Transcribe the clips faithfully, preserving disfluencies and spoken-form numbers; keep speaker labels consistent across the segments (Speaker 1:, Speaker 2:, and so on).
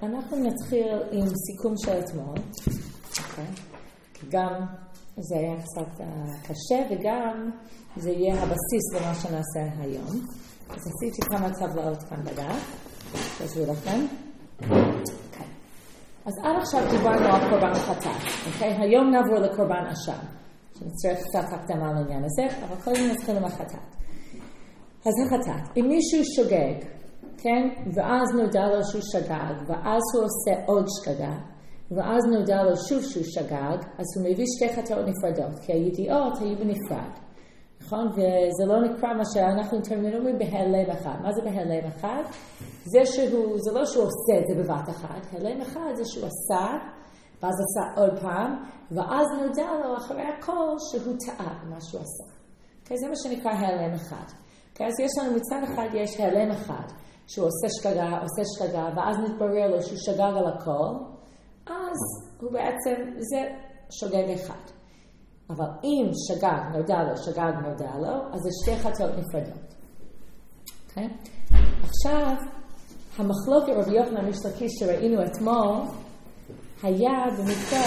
Speaker 1: אנחנו נתחיל עם סיכום של אתמול, אוקיי? כי גם זה היה קצת קשה וגם זה יהיה הבסיס למה שנעשה היום. אז עשיתי כמה טבלאות כאן בדף, תעזבו לכם. אוקיי. אז עד עכשיו דיברנו על קורבן חטאת, אוקיי? היום נעבור לקורבן אשם, שנצטרך קצת הקדמה על העניין הזה, אבל קודם נתחיל עם החטאת. אז החטאת, אם מישהו שוגג, כן? ואז נודע לו שהוא שגג, ואז הוא עושה עוד שגגה, ואז נודע לו שוב שהוא שגג, אז הוא מביא שתי חטאות נפרדות, כי הידיעות היו בנפרד. נכון? וזה לא נקרא מה שאנחנו תרמינומים בהלם אחד. מה זה בהלם אחד? זה שהוא, זה לא שהוא עושה את זה בבת אחת. הלם אחד זה שהוא עשה, ואז עשה עוד פעם, ואז נודע לו אחרי הכל שהוא טעה במה שהוא עשה. Okay, זה מה שנקרא הלם אחד. Okay, אז יש לנו מצד אחד, יש הלם אחד, שהוא עושה שגגה, עושה שגגה, ואז מתברר לו שהוא שגג על הכל, אז הוא בעצם, זה שוגג אחד. אבל אם שגג נודע לו, שגג נודע לו, אז זה שתי חטאות נפרדות. Okay? עכשיו, המחלוקת רבי יוחנן איש לקיש שראינו אתמול, היה במקרה,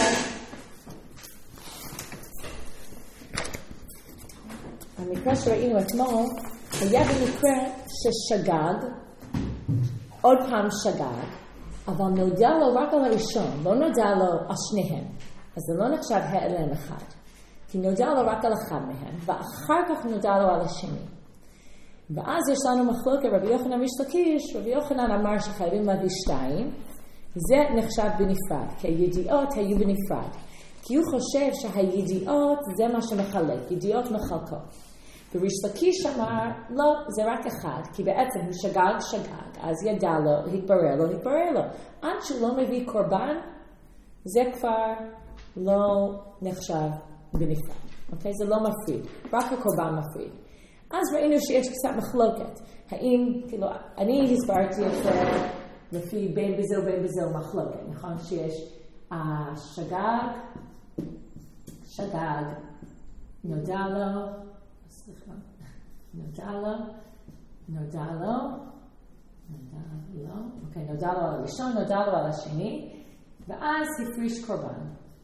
Speaker 1: המקרה שראינו אתמול, היה במקרה ששגג, עוד פעם שגג, אבל נודע לו רק על הראשון, לא נודע לו על שניהם. אז זה לא נחשב העלם אחד. כי נודע לו רק על אחד מהם, ואחר כך נודע לו על השני. ואז יש לנו מחלוקת, רבי יוחנן איש לקיש, רבי יוחנן אמר שחייבים להביא שתיים, זה נחשב בנפרד, כי הידיעות היו בנפרד. כי הוא חושב שהידיעות זה מה שמחלק, ידיעות מחלקות. וריש לקיש אמר, לא, זה רק אחד, כי בעצם הוא שגג, שגג, אז ידע לו, התברר לו, התברר לו. עד שהוא לא מביא קורבן, זה כבר לא נחשב בנפרד. אוקיי? זה לא מפריד, רק הקורבן מפריד. אז ראינו שיש קצת מחלוקת. האם, כאילו, אני הסברתי את זה לפי בין בזה ובין בזה מחלוקת. נכון שיש uh, שגג, שגג, נודע לו, סליחה, נודע לו, נודע לו, נודע לו, אוקיי, נודע לו על הראשון, נודע לו על השני, ואז הפריש קורבן.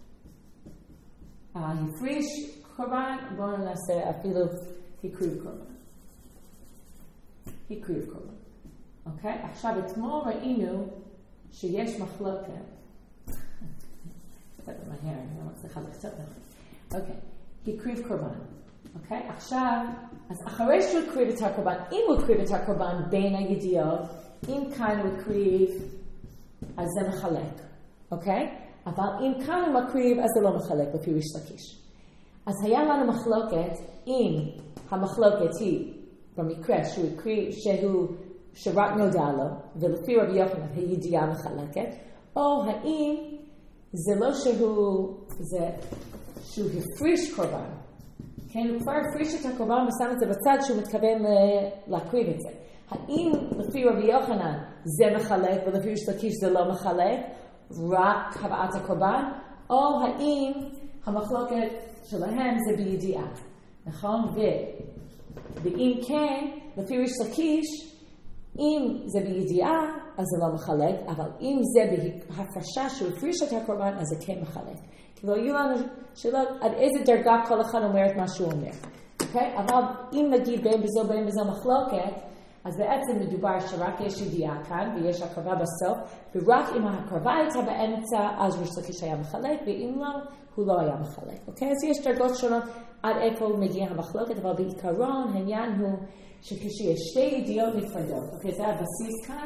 Speaker 1: הפריש קורבן, בואו נעשה אפילו הקריב קורבן. הקריב קורבן. אוקיי? עכשיו אתמול ראינו שיש מחלוקת. קצת מהר, אני לא מצליחה לקצת לכם. אוקיי, הקריב קורבן. אוקיי? עכשיו, אז אחרי שהוא הקריב את הקורבן, אם הוא הקריב את הקורבן בין הידיעות, אם כאן הוא הקריב, אז זה מחלק. אוקיי? אבל אם כאן הוא מקריב, אז זה לא מחלק לפי ריש לקיש. אז היה לנו מחלוקת, אם המחלוקת היא במקרה שהוא הקריב, שהוא, שרק נודע לו, ולפי רבי יוחנן הידיעה מחלקת, או האם זה לא שהוא, זה שהוא הפריש קורבן. כן, הוא כבר הפריש את הקורבן ושם את זה בצד שהוא מתכוון להקריב את זה. האם לפי רבי יוחנן זה מחלק ולפי ריש לקיש זה לא מחלק, רק הבאת הקורבן, או האם המחלוקת שלהם זה בידיעה, נכון? ו... ואם כן, לפי ריש לקיש, אם זה בידיעה, אז זה לא מחלק, אבל אם זה בהפרשה שהוא הפריש את הקורבן, אז זה כן מחלק. כי לא יהיו לנו שאלות עד איזה דרגה כל אחד אומר את מה שהוא אומר. אוקיי? אבל אם נגיד בין בזו בין בזו מחלוקת, אז בעצם מדובר שרק יש ידיעה כאן, ויש הקרבה בסוף, ורק אם הקרבה הייתה באמצע, אז ריש לקיש היה מחלק, ואם לא, הוא לא היה מחלק. אוקיי? אז יש דרגות שונות עד איפה מגיע המחלוקת, אבל בעיקרון העניין הוא שכשיש שתי ידיעות נפרדות, אוקיי? זה הבסיס כאן.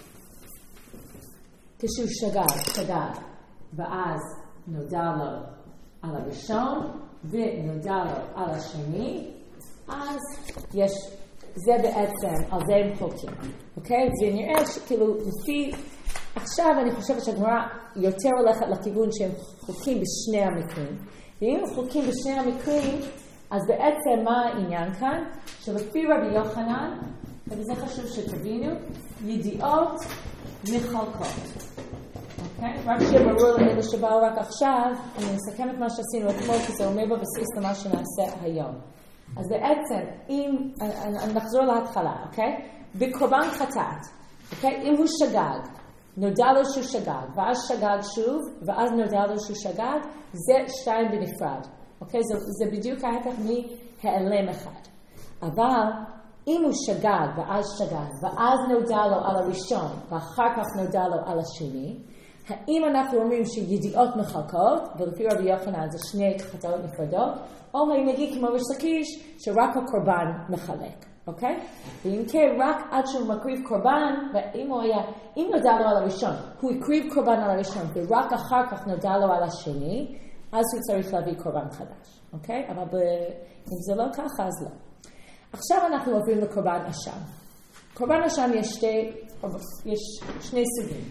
Speaker 1: כשהוא שגג, שגג, ואז נודע לו על הראשון, ונודע לו על השני, אז יש... זה בעצם, על זה הם חולקים, אוקיי? זה נראה שכאילו, לפי, עכשיו אני חושבת שהגמרא יותר הולכת לכיוון שהם חולקים בשני המקרים. ואם הם חולקים בשני המקרים, אז בעצם מה העניין כאן? שלפי רבי יוחנן, וזה חשוב שתבינו, ידיעות מחלקות. אוקיי? רק שיהיה ברור לאלה שבאו רק עכשיו, אני מסכם את מה שעשינו אתמול, כי זה אומר בבסיס למה שנעשה היום. אז בעצם, אם, נחזור להתחלה, אוקיי? בקורבן חטאת, אוקיי? אם הוא שגג, נודע לו שהוא שגג, ואז שגג שוב, ואז נודע לו שהוא שגג, זה שתיים בנפרד. אוקיי? זה, זה בדיוק ההפך מהיעלם אחד. אבל אם הוא שגג ואז שגג, ואז נודע לו על הראשון, ואחר כך נודע לו על השני, האם אנחנו אומרים שידיעות מחלקות, ולפי רבי יוחנן זה שני חטאות נפרדות, או האם נגיד כמו ריש לקיש, שרק הקורבן מחלק, אוקיי? ואם כן, רק עד שהוא מקריב קורבן, ואם הוא היה, אם נודע לו על הראשון, הוא הקריב קורבן על הראשון, ורק אחר כך נודע לו על השני, אז הוא צריך להביא קורבן חדש, אוקיי? אבל ב... אם זה לא ככה, אז לא. עכשיו אנחנו עוברים לקורבן אשם. קורבן אשם יש שתי, יש שני סוגים.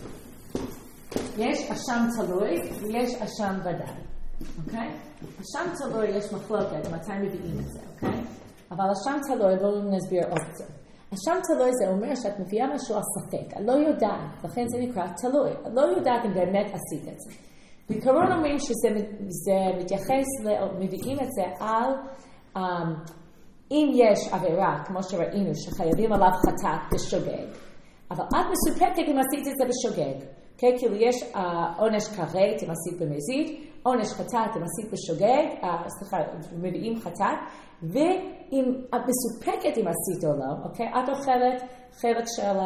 Speaker 1: יש אשם תלוי ויש אשם ודאי, אוקיי? אשם תלוי יש מחלוקת, מתי מביאים את זה, אוקיי? אבל אשם תלוי, בואו נסביר עוד קצת. אשם תלוי זה אומר שאת מביאה משהו על ספק, את לא יודעת, לכן זה נקרא תלוי, את לא יודעת אם באמת עשית את זה. בעיקרון אומרים שזה מתייחס, מביאים את זה על, um, אם יש עבירה, כמו שראינו, שחייבים עליו חטאת בשוגג, אבל את מסופקת אם עשית את זה בשוגג. Okay, כאילו יש uh, עונש כרת אם עשית במזיד, עונש חטאת אם עשית בשוגג, uh, סליחה, מביאים חטאת, ואם את מסופקת אם עשית או לא, okay, את אוכלת חלק של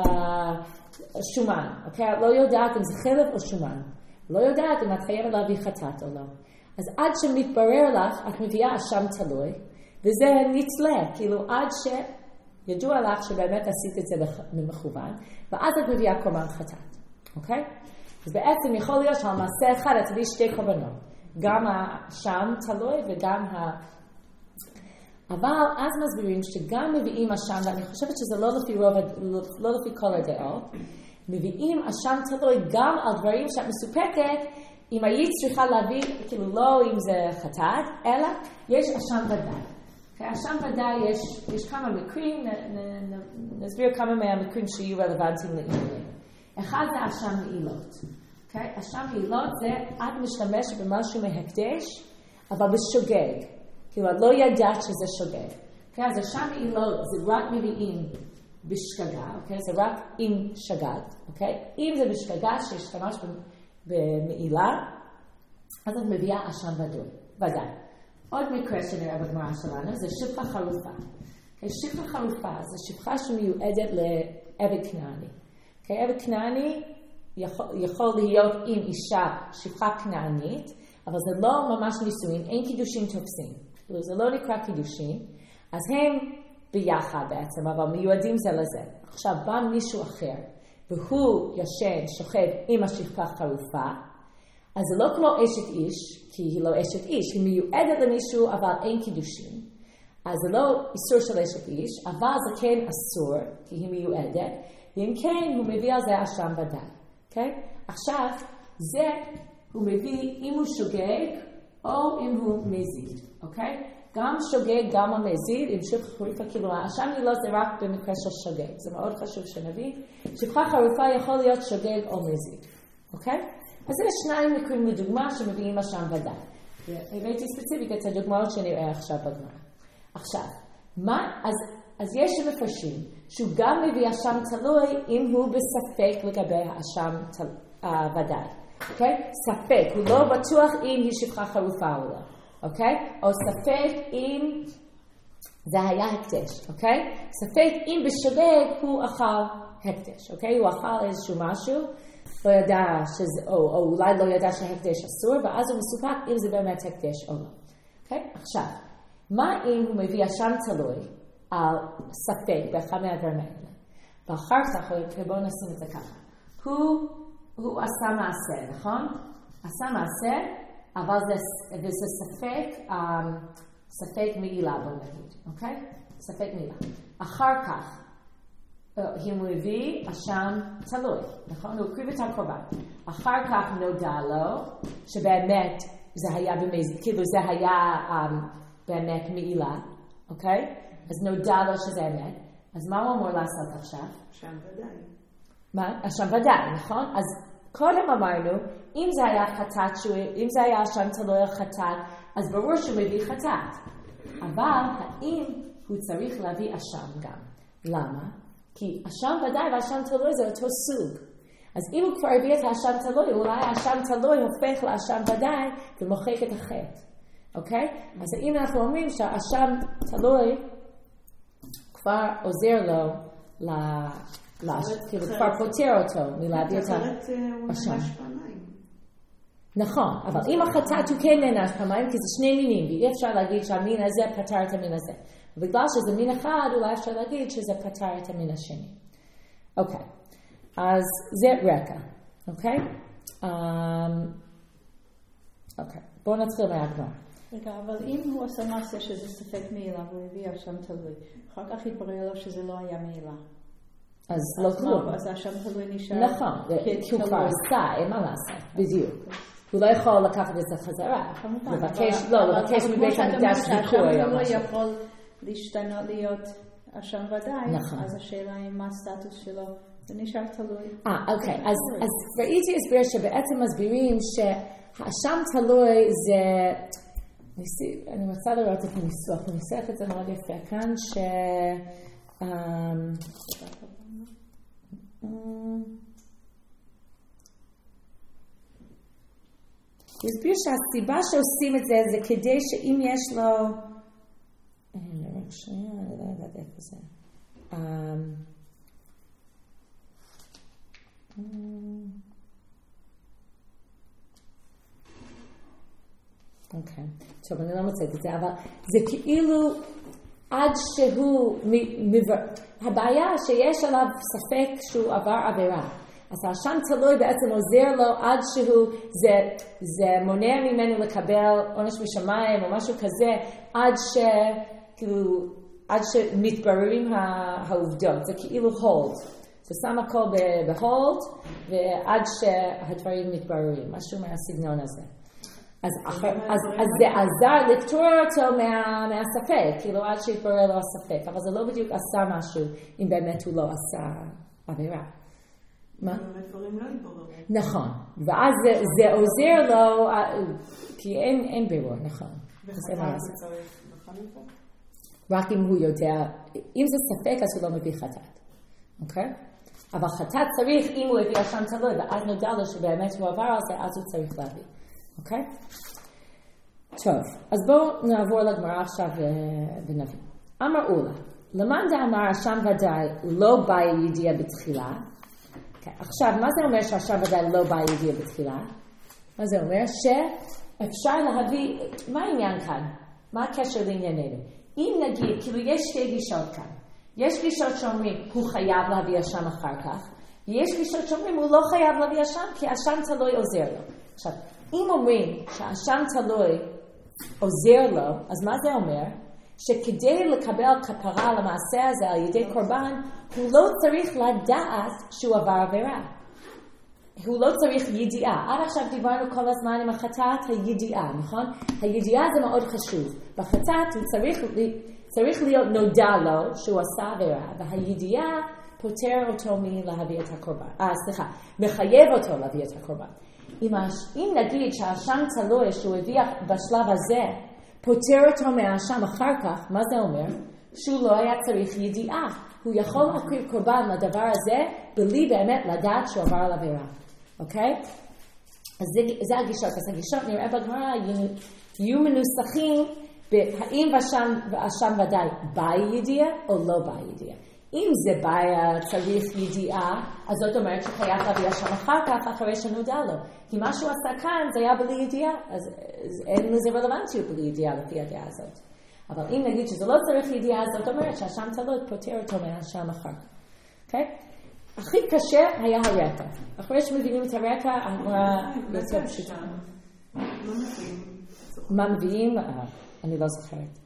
Speaker 1: השומן, uh, okay, את לא יודעת אם זה חלב או שומן, לא יודעת אם את חייבת להביא חטאת או לא. אז עד שמתברר לך, את מביאה אשם תלוי, וזה נצלה, כאילו עד שידוע לך שבאמת עשית את זה במכוון, ואז את מביאה קורבן חטאת. אוקיי? אז בעצם יכול להיות שעל מעשה אחד את תביא שתי קורבנות. גם האשם תלוי וגם ה... אבל אז מסבירים שגם מביאים אשם, ואני חושבת שזה לא לפי רוב, לא לפי כל הדעות, מביאים אשם תלוי גם על דברים שאת מסופקת, אם היית צריכה להביא, כאילו לא אם זה חטאת, אלא יש אשם ודאי. אשם ודאי יש, יש כמה מקרים, נ, נ, נ, נסביר כמה מהמקרים שיהיו רלוונטיים לעניינים. אחד זה אשם מעילות. Okay? אשם מעילות זה את משתמשת במשהו מהקדש, אבל בשוגג. כאילו, את לא ידעת שזה שוגג. Okay? אז אשם מעילות זה רק מביאים בשגגה, okay? זה רק עם שגג. Okay? אם זה בשגגה שהשתמש במעילה, אז את מביאה אשם ודאי. עוד מקרה שנראה בגמרא שלנו זה שפחה חרופה. Okay? שפחה חרופה זה שפחה שמיועדת לעבד כנעני. עבד כנעני יכול, יכול להיות עם אישה שפחה כנענית, אבל זה לא ממש נישואין, אין קידושין תופסים. זה לא נקרא קידושין, אז הם ביחד בעצם, אבל מיועדים זה לזה. עכשיו בא מישהו אחר, והוא ישן, שוכב עם השפחה חרופה, אז זה לא כמו אשת איש, כי היא לא אשת איש, היא מיועדת למישהו, אבל אין קידושין. אז זה לא איסור של אשת איש, אבל זה כן אסור, כי היא מיועדת, ואם כן, הוא מביא על זה אשם ודאי. Okay? עכשיו, זה הוא מביא אם הוא שוגג או אם הוא מזיד. Okay? גם שוגג, גם המזיד, אם שפחה חרופה, כאילו, האשם היא לא זה רק במקרה של שוגג. זה מאוד חשוב שנבין. שפחה חרופה יכול להיות שוגג או מזיד. Okay? אז זה שניים מקרים מדוגמה שמביאים אשם ודאי. הבאתי ספציפית את הדוגמאות שנראה עכשיו בגמרא. עכשיו, מה? אז... אז יש מפרשים שהוא גם מביא אשם תלוי אם הוא בספק לגבי האשם uh, ודאי. Okay? ספק, הוא לא בטוח אם היא שפחה חרופה או לא. Okay? או ספק אם זה היה הקדש. Okay? ספק אם בשוגג הוא אכל הקדש. Okay? הוא אכל איזשהו משהו, לא ידע שזה, או, או אולי לא ידע שהקדש אסור, ואז הוא מסופק אם זה באמת הקדש או לא. Okay? עכשיו, מה אם הוא מביא אשם תלוי על ספק באחד מהדברים האלה. ואחר כך, בואו נשים את זה ככה. הוא, הוא עשה מעשה, נכון? עשה מעשה, אבל זה, זה ספק, um, ספק מעילה, בואו נגיד, אוקיי? ספק מעילה. אחר כך, הוא מביא אשם תלוי, נכון? הוא הקריב את הקורבן. אחר כך נודע לו שבאמת זה היה במזיד, כאילו זה היה um, באמת מעילה, אוקיי? אז נודע לו שזה אמת. אז מה הוא אמור לעשות עכשיו?
Speaker 2: אשם ודאי.
Speaker 1: מה? אשם ודאי, נכון? אז קודם אמרנו, אם זה היה חטאת, אם זה היה אשם תלוי על חטאת, אז ברור שהוא מביא חטאת. אבל האם הוא צריך להביא אשם גם? למה? כי אשם ודאי ואשם תלוי זה אותו סוג. אז אם הוא כבר הביא את האשם תלוי, אולי האשם תלוי הופך לאשם ודאי ומוחק את החטא. אוקיי? אז אם אנחנו אומרים שהאשם תלוי כבר עוזר לו כאילו כבר פותר אותו מלהביא את האשם. נכון, אבל אם החטאת הוא כן נענש פעמיים, כי זה שני מינים, ואי אפשר להגיד שהמין הזה פתר את המין הזה. ובגלל שזה מין אחד, אולי אפשר להגיד שזה פתר את המין השני. אוקיי, אז זה רקע, אוקיי? אוקיי, בואו נתחיל מהגמרא.
Speaker 2: רגע, אבל אם הוא עשה מעשה שזה ספק מעילה, והוא הביא אשם תלוי, אחר כך התברר לו שזה לא היה מעילה.
Speaker 1: אז לא כלום.
Speaker 2: אז האשם תלוי נשאר.
Speaker 1: נכון, כי הוא כבר עשה, אין מה לעשות, בדיוק. הוא לא יכול לקחת את זה חזרה. לבקש, לא, לבקש מבית המקדש ביקוי.
Speaker 2: הוא לא יכול להשתנות להיות אשם ודאי, אז השאלה היא מה הסטטוס שלו, זה נשאר תלוי.
Speaker 1: אה, אוקיי, אז ראיתי הסביר שבעצם מסבירים שהאשם תלוי זה, אני רוצה לראות את הניסוח, הוא ניסח את זה מאוד יפה כאן, ש... הוא הסביר שהסיבה שעושים את זה זה כדי שאם יש לו רק שנייה, אני לא יודעת איפה זה אוקיי, טוב אני לא מוצאת את זה, אבל זה כאילו עד שהוא הבעיה שיש עליו ספק שהוא עבר עבירה, אז האשם תלוי בעצם עוזר לו עד שהוא, זה, זה מונע ממנו לקבל עונש משמיים או משהו כזה, עד ש, כאילו, עד שמתבררים העובדות, זה כאילו הולד. זה שם הכל בהולד, ועד שהדברים מתבררים, משהו מהסגנון הזה. אז, אז, אז זה עזר לפתור אותו מה, מהספק, כאילו עד שהתברר לו הספק, אבל זה לא בדיוק עשה משהו, אם באמת הוא לא עשה עבירה. מה?
Speaker 3: הדברים לא יתבררו.
Speaker 1: נכון, ואז זה, זה עוזר לו, כי אין, אין בירור, נכון.
Speaker 3: וחטאת זה צריך נכון יותר?
Speaker 1: רק אם הוא יודע, אם זה ספק אז הוא לא מביא חטאת, אוקיי? אבל חטאת צריך, אם הוא הביא אשם תלוי, ואז נודע לו שבאמת הוא עבר על זה, אז הוא צריך להביא, אוקיי? טוב, אז בואו נעבור לגמרא עכשיו ונביא. אמר אולה, למאן דאמר אשם ודאי לא בא ידיעה בתחילה, Okay. עכשיו, מה זה אומר שהאשם ודאי לא בא ידיעה בתחילה? מה זה אומר? שאפשר להביא, מה העניין כאן? מה הקשר לענייננו? אם נגיד, כאילו יש שתי גישות כאן. יש גישות שאומרים, הוא חייב להביא אשם אחר כך, ויש גישות שאומרים, הוא לא חייב להביא אשם, כי האשם תלוי עוזר לו. עכשיו, אם אומרים שהאשם תלוי עוזר לו, אז מה זה אומר? שכדי לקבל כפרה למעשה הזה על ידי קורבן, הוא לא צריך לדעת שהוא עבר עבירה. הוא לא צריך ידיעה. עד עכשיו דיברנו כל הזמן עם החטאת הידיעה, נכון? הידיעה זה מאוד חשוב. בחטאת הוא צריך, צריך להיות נודע לו שהוא עשה עבירה, והידיעה פותר אותו מלהביא את הקורבן. אה, סליחה, מחייב אותו להביא את הקורבן. אם, אם נגיד שהאשם תלוי שהוא הביא בשלב הזה, פותר אותו מהאשם אחר כך, מה זה אומר? שהוא לא היה צריך ידיעה. הוא יכול להקריב קורבן לדבר הזה, בלי באמת לדעת שהוא עבר על עבירה. אוקיי? אז זה, זה הגישות. אז הגישות נראה בגמרא, יהיו מנוסחים, האם האשם ודאי בא ידיעה או לא בא ידיעה. אם זה בא צריך ידיעה, אז זאת אומרת שחייב להביא אשם אחר כך, אחרי שנודע לו. כי מה שהוא עשה כאן זה היה בלי ידיעה, אז, אז אין לזה רלוונטיות בלי ידיעה לפי הדעה הזאת. אבל אם נגיד שזה לא צריך ידיעה, זאת אומרת שהאשם תלוי פותר אותו מהאשם אחר כך. אוקיי? הכי קשה היה הרקע. אחרי שמבינים את הרקע, הגמרא יותר פשוטה. מה מביאים? אני לא זוכרת.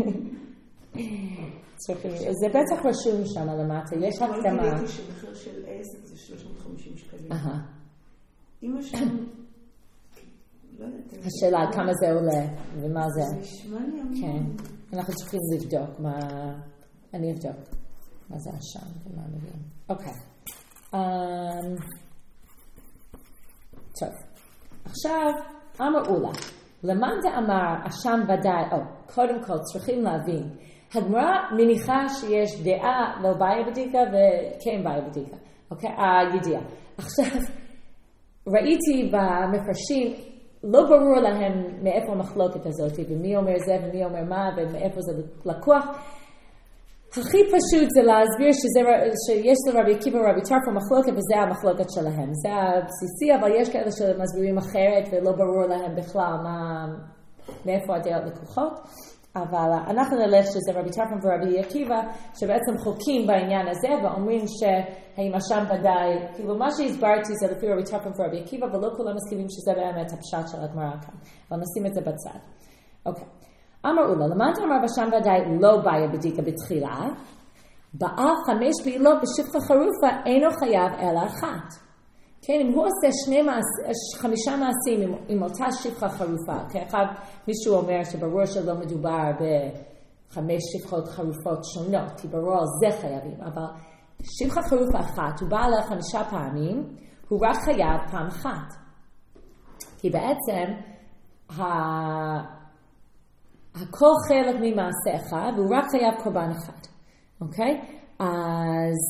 Speaker 1: זה בטח רשום שם למטה, יש הקדמה.
Speaker 3: אני ראיתי שמחיר של עסק זה שלוש מאות וחמישים שקלים. אמא שם, לא יודעת.
Speaker 1: השאלה כמה זה עולה ומה זה.
Speaker 3: זה נשמע לי המון.
Speaker 1: כן, אנחנו צריכים לבדוק מה, אני אבדוק מה זה השם ומה מביאים. אוקיי. טוב, עכשיו אמרו לה, למאן דאמר אשם ודאי, או קודם כל צריכים להבין, הגמרא מניחה שיש דעה לא בעיה בדיקה וכן בעיה בדיקה, אוקיי? הידיעה. עכשיו, ראיתי במפרשים, לא ברור להם מאיפה המחלוקת הזאת, ומי אומר זה ומי אומר מה, ומאיפה זה לקוח. הכי פשוט זה להסביר שזה, שיש לרבי עקיבא ורבי טרפון מחלוקת, וזה המחלוקת שלהם. זה הבסיסי, אבל יש כאלה שמסבירים אחרת, ולא ברור להם בכלל מה, מאיפה הדעות לקוחות. אבל אנחנו נלך שזה רבי טרפון ורבי עקיבא, שבעצם חוקים בעניין הזה, ואומרים שהאם השם ודאי, כאילו מה שהסברתי זה לפי רבי טרפון ורבי עקיבא, ולא כולם מסכימים שזה באמת הפשט של הגמרא כאן. אבל נשים את זה בצד. אוקיי. אמרו לו, למה אתה אמר בשם ודאי לא בעיה בדיקה בתחילה? בעל חמש פעילות בשפחה חרופה אינו חייב אלא אחת. כן, אם הוא עושה שני מעש, חמישה מעשים עם, עם אותה שפחה חרופה, כאחד מישהו אומר שברור שלא מדובר בחמש שפחות חרופות שונות, כי ברור על זה חייבים, אבל שפחה חרופה אחת, הוא בא עליה חמישה פעמים, הוא רק חייב פעם אחת. כי בעצם, ה... הכל חלק ממעשה אחד, והוא רק חייב קורבן אחד. אוקיי? אז,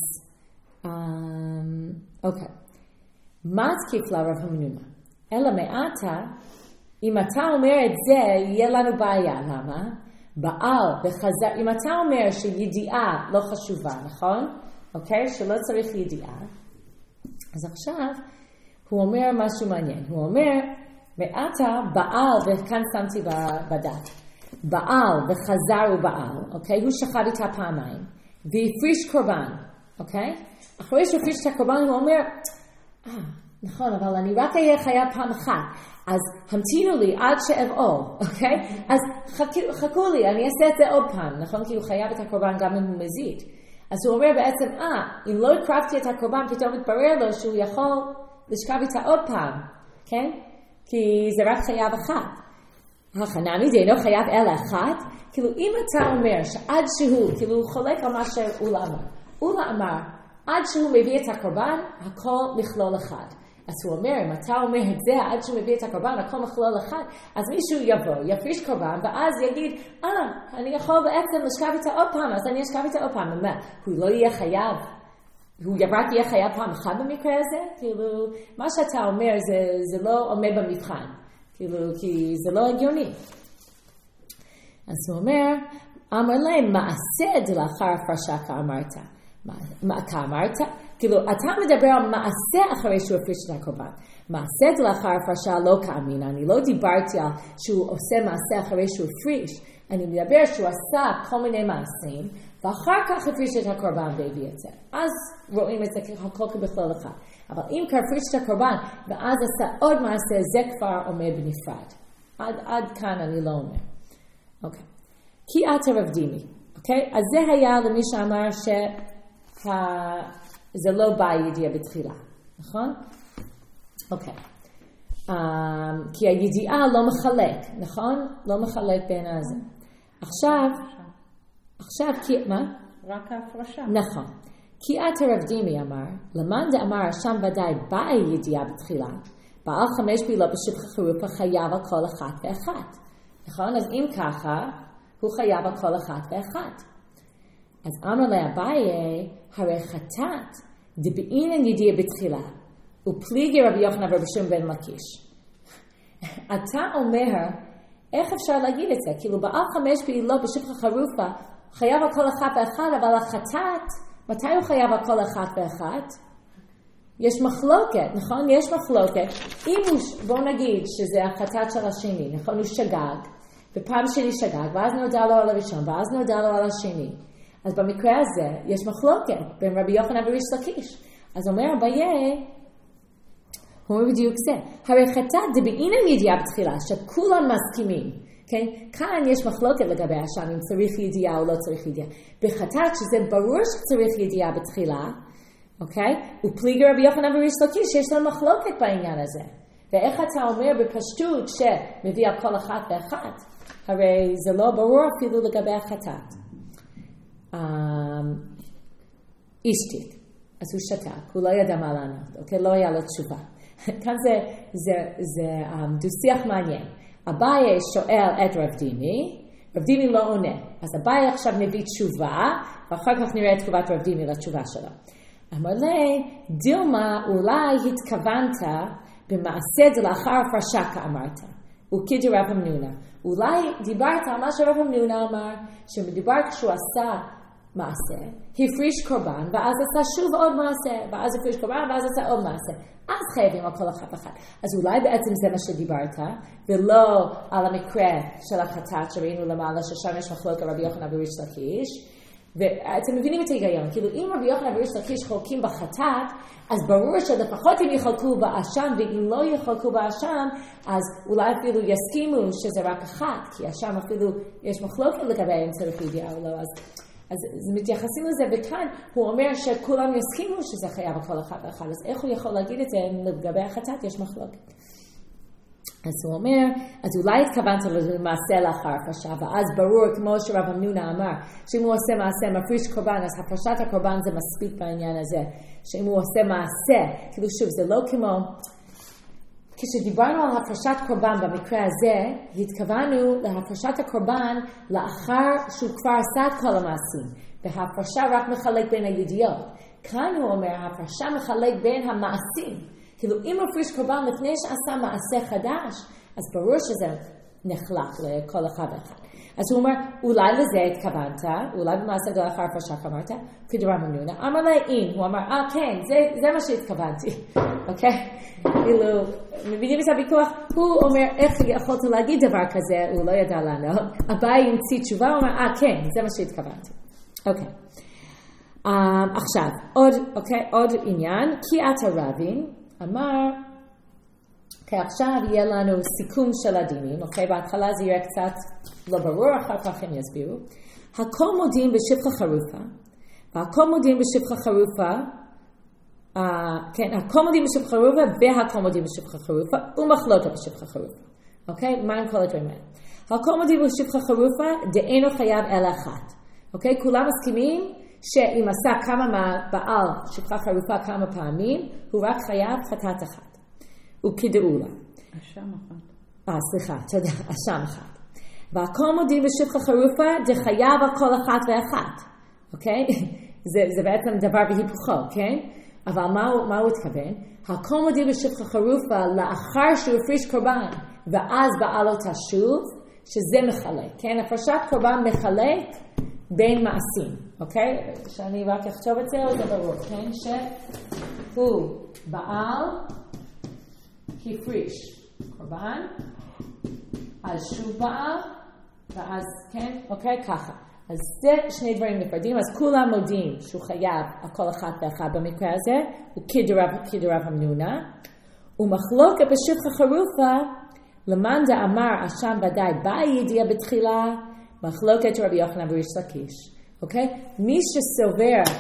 Speaker 1: אוקיי. מה תקיף לרב המנומה? אלא מעתה, אם אתה אומר את זה, יהיה לנו בעיה. למה? בעל וחזר, אם אתה אומר שידיעה לא חשובה, נכון? אוקיי? שלא צריך ידיעה. אז עכשיו, הוא אומר משהו מעניין. הוא אומר, מעתה, בעל, וכאן שמתי בדף. בעל וחזר הוא בעל, אוקיי? הוא שכב איתה פעמיים, והפריש קורבן, אוקיי? אחרי שהוא הפריש את הקורבן, הוא אומר, אה, נכון, אבל אני רק אהיה חייב פעם אחת, אז המתינו לי עד שאבעול, אוקיי? אז חכו, חכו לי, אני אעשה את זה עוד פעם, נכון? כי הוא חייב את הקורבן גם אם הוא מזיד. אז הוא אומר בעצם, אה, אם לא הקרבתי את הקורבן, פתאום מתברר לו שהוא יכול לשכב איתה עוד פעם, כן? כי זה רק חייב אחת. החנמי זה אינו חייב אלא אחת, כאילו אם אתה אומר שעד שהוא, כאילו הוא חולק על מה שאולה אמר, אולה אמר, עד שהוא מביא את הקורבן, הכל מכלול אחד. אז הוא אומר, אם אתה אומר את זה, עד שהוא מביא את הקורבן, הכל מכלול אחד, אז מישהו יבוא, יפריש קורבן, ואז יגיד, אה, אני יכול בעצם לשכב איתה עוד פעם, אז אני אשכב איתה עוד פעם. מה, הוא לא יהיה חייב, הוא רק יהיה חייב פעם אחת במקרה הזה? כאילו, מה שאתה אומר זה, זה לא עומד במבחן. כאילו, כי זה לא הגיוני. אז הוא אומר, אמר להם, מעשה דלאחר הפרשה כאמרת. מה כאמרת? כאילו, אתה מדבר על מעשה אחרי שהוא הפריש את הקורבן. מעשה דלאחר הפרשה לא כאמין. אני לא דיברתי על שהוא עושה מעשה אחרי שהוא הפריש. אני מדבר שהוא עשה כל מיני מעשים, ואחר כך הפריש את הקורבן והביא את זה. אז רואים את זה ככל כבכלל אחד. אבל אם כפריש את הקורבן, ואז עשה עוד מעשה, זה כבר עומד בנפרד. עד, עד כאן אני לא אומר. אוקיי. כי את רב דימי. אוקיי? אז זה היה למי שאמר שזה לא בא ידיעה בתחילה. נכון? אוקיי. Um, כי הידיעה לא מחלק. נכון? לא מחלק בין הזה. עכשיו, עכשיו, כי, מה?
Speaker 2: רק ההפרשה.
Speaker 1: נכון. כי את הרב דימי אמר, למאן דאמר שם ודאי באה ידיעה בתחילה, בעל חמש פעילות בשפחה חרופה חייב על כל אחת ואחת. נכון? אז אם ככה, הוא חייב על כל אחת ואחת. אז אמר לאביי, הרי חטאת דבעינן ידיעה בתחילה, ופליגי רבי יוחנן ורבי שמעון בן לקיש. אתה אומר, איך אפשר להגיד את זה? כאילו בעל חמש פעילות בשפחה חרופה חייב על כל אחת ואחת, אבל החטאת, מתי הוא חייב על כל אחת ואחת? יש מחלוקת, נכון? יש מחלוקת. אם הוא, בוא נגיד שזה החטאת של השני, נכון? הוא שגג, ופעם שני שגג, ואז נודע לו על הראשון, ואז נודע לו על השני. אז במקרה הזה יש מחלוקת בין רבי יוחנן וריש לקיש. אז אומר אביי, הוא אומר בדיוק זה. הרי חטאת דבעינן ידיעה בתחילה, שכולם מסכימים. כן? כאן יש מחלוקת לגבי השם, אם צריך ידיעה או לא צריך ידיעה. בחטאת שזה ברור שצריך ידיעה בתחילה, אוקיי? ופליגי רבי יוחנן וריש לקיש, שיש לנו מחלוקת בעניין הזה. ואיך אתה אומר בפשטות שמביא על כל אחת ואחת? הרי זה לא ברור אפילו לגבי החטאת. אישתית. אז הוא שתק, הוא לא ידע מה לענות, אוקיי? לא היה לו תשובה. כאן זה, זה, זה דו-שיח מעניין. אביי שואל את רב דימי, רב דימי לא עונה. אז אביי עכשיו מביא תשובה, ואחר כך נראה את תגובת רב דימי לתשובה שלו. אמר לי, דילמה אולי התכוונת במעשה דלאחר הפרשה כאמרת. וכדי רב המנונה. אולי דיברת על מה שרב המנונה אמר, שמדובר כשהוא עשה מעשה, הפריש קורבן, ואז עשה שוב עוד מעשה, ואז הפריש קורבן, ואז עשה עוד מעשה. אז חייבים על כל אחד ואחד. אז אולי בעצם זה מה שדיברת, ולא על המקרה של החטאת שראינו למעלה, ששם יש מחלוקת רבי יוחנן וריש לקיש. ואתם מבינים את ההיגיון, כאילו אם רבי יוחנן וריש לקיש חולקים בחטאת, אז ברור שלפחות אם יחלקו באשם, ואם לא יחלקו באשם, אז אולי אפילו יסכימו שזה רק אחת, כי אשם אפילו יש מחלוקת לגבי אם צריך ידיעה או לא, אז, אז מתייחסים לזה, וכאן הוא אומר שכולם יסכימו שזה חייב בכל אחד ואחד, אז איך הוא יכול להגיד את זה אם לגבי החטאת יש מחלוקת? אז הוא אומר, אז אולי התכוונת למעשה לאחר הפרשה, ואז ברור, כמו שרב המנונה אמר, שאם הוא עושה מעשה, מפריש קורבן, אז הפרשת הקורבן זה מספיק בעניין הזה, שאם הוא עושה מעשה, כאילו שוב, זה לא כמו, כשדיברנו על הפרשת קורבן במקרה הזה, התכוונו להפרשת הקורבן לאחר שהוא כבר עשה את כל המעשים, והפרשה רק מחלק בין הידיעות. כאן הוא אומר, הפרשה מחלק בין המעשים, כאילו אם מפריש קורבן לפני שעשה מעשה חדש, אז ברור שזה נחלק לכל אחד ואחד. אז הוא אומר, אולי לזה התכוונת, אולי במעשה דלאחר הפרשה אמרת, כדרב המנונה, אמר לה אין, הוא אמר, אה כן, זה, זה מה שהתכוונתי, אוקיי? כאילו, מבינים את הוויכוח? הוא אומר, איך יכולת להגיד דבר כזה, הוא לא ידע לענות, אביי המציא תשובה, הוא אומר, אה כן, זה מה שהתכוונתי. אוקיי. Um, עכשיו, עוד, אוקיי, עוד עניין, כי את הרבים, אמר, אוקיי, עכשיו יהיה לנו סיכום של הדינים, אוקיי, בהתחלה זה יהיה קצת לא ברור, אחר כך הם יסבירו. הכל מודים בשפחה חרופה, והכל מודים בשפחה חרופה, uh, כן, הכל מודים בשפחה חרופה, והכל מודים בשפחה חרופה, ומחלוקת בשפחה חרופה, אוקיי, מה עם כל הדברים האלה? הכל מודים בשפחה חרופה, דאינו חייב אלא אחת, אוקיי, כולם מסכימים, שאם עשה כמה בעל שפחה חרופה כמה פעמים, הוא רק חייב חטאת אחת. וכדאו לה.
Speaker 2: אשם אחת.
Speaker 1: אה, סליחה, תודה, אשם אחת. והכל מודים בשפחה חרופה, זה חייב על כל אחת ואחת. אוקיי? זה, זה בעצם דבר בהיפוכו, כן? אבל מה, מה הוא התכוון? הכל מודים בשפחה חרופה לאחר שהוא הפריש קורבן, ואז בעל אותה שוב, שזה מחלק, כן? הפרשת קורבן מחלק, בין מעשים, אוקיי? שאני רק אכתוב את זה, או זה ברור, כן? שהוא בעל הפריש קורבן, אז שוב בעל, ואז, כן? אוקיי? ככה. אז זה שני דברים נפרדים, אז כולם מודים שהוא חייב על כל אחת ואחת במקרה הזה, הוא כדרב המנונה, ומחלוקת בשפחה חרופה, למאן דאמר אשם ודאי באה ידיעה בתחילה, מחלוקת רבי יוחנן וריש לקיש, אוקיי? מי שסובר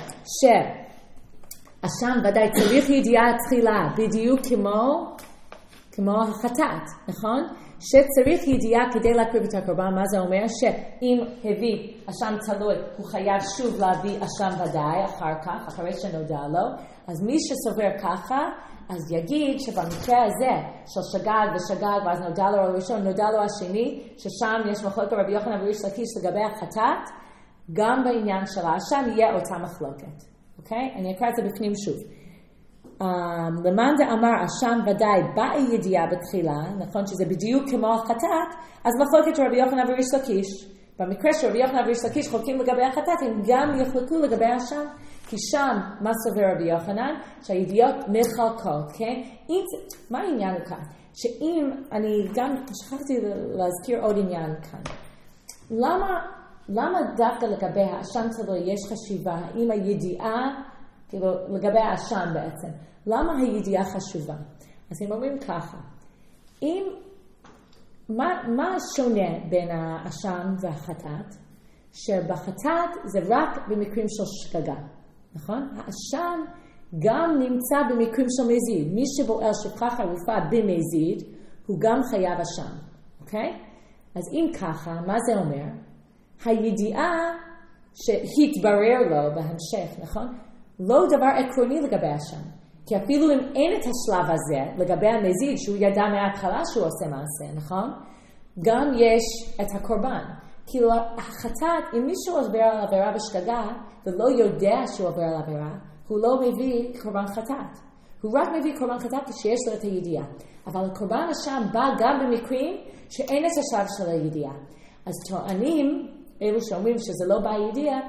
Speaker 1: שאשם ודאי צריך ידיעה תחילה, בדיוק כמו, כמו החטאת, נכון? שצריך ידיעה כדי להקריב את הקורבן, מה זה אומר? שאם הביא אשם תלוי, הוא חייב שוב להביא אשם ודאי אחר כך, אחרי שנודע לו, אז מי שסובר ככה, אז יגיד שבמקרה הזה של שגג ושגג, ואז נודע לו הראשון, נודע לו השני, ששם יש מחלוקת רבי יוחנן וריש לקיש לגבי החטאת, גם בעניין של האשם יהיה אותה מחלוקת. אוקיי? אני אקרא את זה בפנים שוב. Um, למאן דאמר אשם ודאי באי ידיעה בתחילה, נכון שזה בדיוק כמו החטאת, אז מחלוקת רבי יוחנן וריש לקיש. במקרה של רבי יוחנן וריש לקיש חולקים לגבי החטאת, הם גם יחלקו לגבי האשם. כי שם, מה סובר רבי יוחנן? שהידיעות מחלקות, כן? אם, מה העניין כאן? שאם, אני גם שכחתי להזכיר עוד עניין כאן. למה, למה דווקא לגבי האשם תלוי יש חשיבה? האם הידיעה, כאילו, לגבי האשם בעצם, למה הידיעה חשובה? אז הם אומרים ככה, אם, מה, מה שונה בין האשם והחטאת? שבחטאת זה רק במקרים של שגגה. נכון? האשם גם נמצא במקרים של מזיד. מי שבועל שפחה חרופה במזיד, הוא גם חייב אשם. אוקיי? אז אם ככה, מה זה אומר? הידיעה שהתברר לו בהמשך, נכון? לא דבר עקרוני לגבי אשם. כי אפילו אם אין את השלב הזה לגבי המזיד, שהוא ידע מההתחלה שהוא עושה מעשה, נכון? גם יש את הקורבן. כאילו החטאת, אם מישהו עובר על עבירה בשגגה ולא יודע שהוא עובר על עבירה, הוא לא מביא קורבן חטאת. הוא רק מביא קורבן חטאת כשיש לו את הידיעה. אבל הקורבן אשם בא גם במקרים שאין את השלב של הידיעה. אז טוענים, אלו שאומרים שזה לא בידיעה,